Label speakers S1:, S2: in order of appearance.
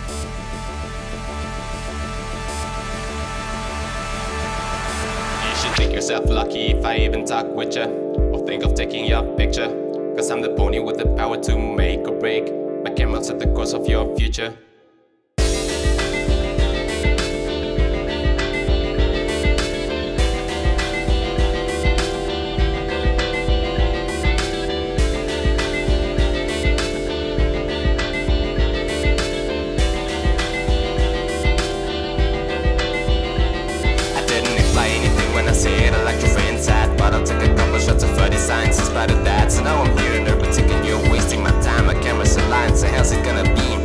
S1: You should think yourself lucky if I even talk with ya, or think of taking your picture. Cause I'm the pony with the power to make or break. My camera set the course of your future. When I say it, I like your friends sad, but I'll take a couple shots of 30 signs in spite of that. So now I'm here and everybody taking you, wasting my time. My camera's aligned, so how's it gonna be?